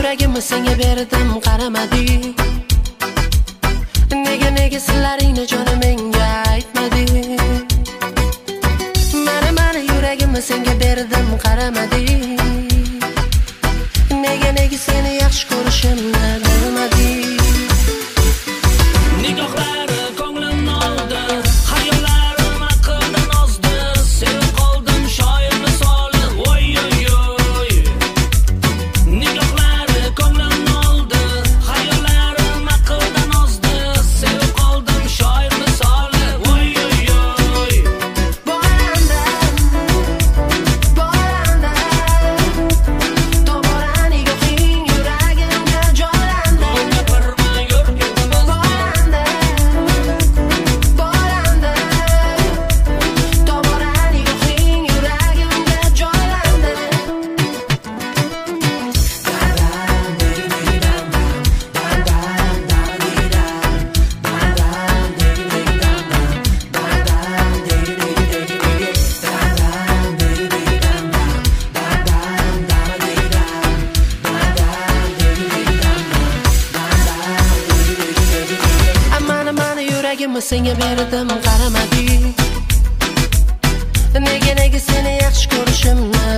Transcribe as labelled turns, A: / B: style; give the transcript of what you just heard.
A: yuragimni senga berdim, qaramading. Nega silaringni jonim menga aytmading. Mana yuragimni senga berdim, qaramading. Nega seni yaxshi ko'rishimni bilmading.
B: Nigohlari ko'nglimni oldi, xayollarim aqldan ozdi. Sevib qoldim shoir misoli, oy oy oy. Nigohlari ko'nglimni oldi, xayollarim aqldan ozdi. Sevib qoldim shoir misoli, oy oy oy.
A: Boranda, tobora nigohing yuragimga joylandi.
B: Gapirma yurgimiz
A: Boranda, tobora nigohing yuragimga joylandi. Mana yuragimni senga berdim, qaramading. Nega seni yaxshi ko'rishimni